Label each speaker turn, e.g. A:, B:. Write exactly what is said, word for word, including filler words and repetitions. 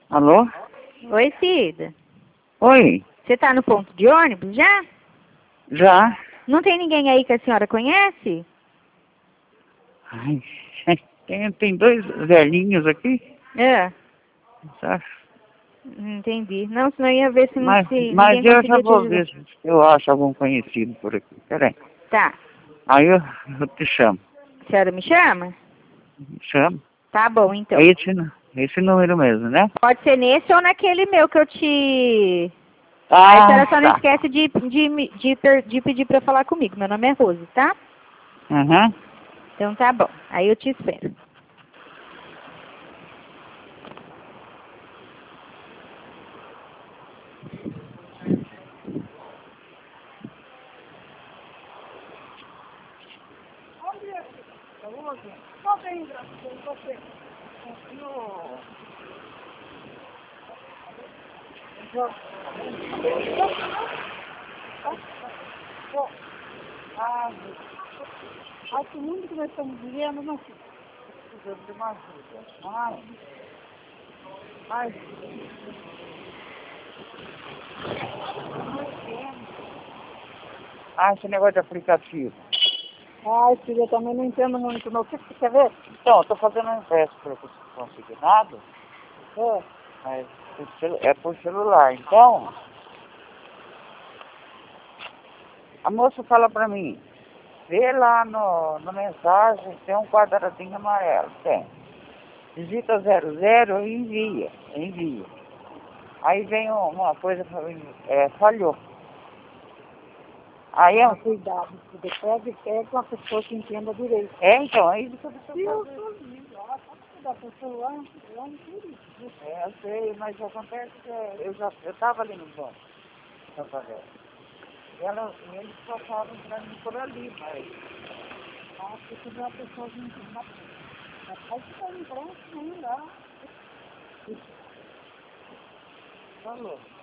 A: Alô?
B: Oi, Cida.
A: Oi,
B: Você tá no ponto de ônibus já?
A: já?
B: Não tem ninguém aí que a senhora conhece?
A: Ai, tem, tem dois velhinhos aqui,
B: É,
A: tá?
B: entendi. Não, senão eu ia ver se, não,
A: Mas,
B: se
A: mas
B: ninguém
A: eu já
B: conseguia te
A: vou
B: ajudar.
A: ver se eu acho algum conhecido por aqui. Peraí.
B: Tá.
A: Aí eu, eu te chamo.
B: A senhora me chama?
A: Chamo?
B: Tá bom, então.
A: É esse, nu- esse número mesmo, né?
B: Pode ser nesse ou naquele meu que eu te... Aí a
A: Ah,
B: senhora só não
A: tá.
B: esquece de, de, me- de, per- de pedir pra falar comigo. Meu nome é Rose, tá?
A: Uhum.
B: Então tá bom. Aí eu te espero.
C: Ai, que mundo que nós estamos vivendo, não sei.
A: Precisando de uma ajuda. Ai, ai. Ah, esse negócio de aplicativo.
C: Ai, filha, eu também não entendo muito, não. O que você quer ver?
A: Então, eu tô fazendo um empréstimo para consignado,
C: É.
A: mas por celu- é por celular. Então, a moça fala pra mim, vê lá no, na mensagem, tem um quadradinho amarelo, tem. Digita zero zero e envia, envia. Aí vem um- uma coisa pra mim, é, falhou. Aí
C: Ah,
A: eu,
C: cuidado, filha. Pega, pega uma pessoa que entenda direito.
A: é, então, é isso que eu tô
C: Eu
A: fazendo.
C: sou livre. Ela pode cuidar do celular, lá no tudo.
A: É, eu sei, mas acontece que eu já, eu tava ali no banco, na favela. E ela, e eles passavam pra mim por ali, mas...
C: Ah, se tiver uma pessoa que entenda. Mas pode ficar em branco, não dá.
A: Falou.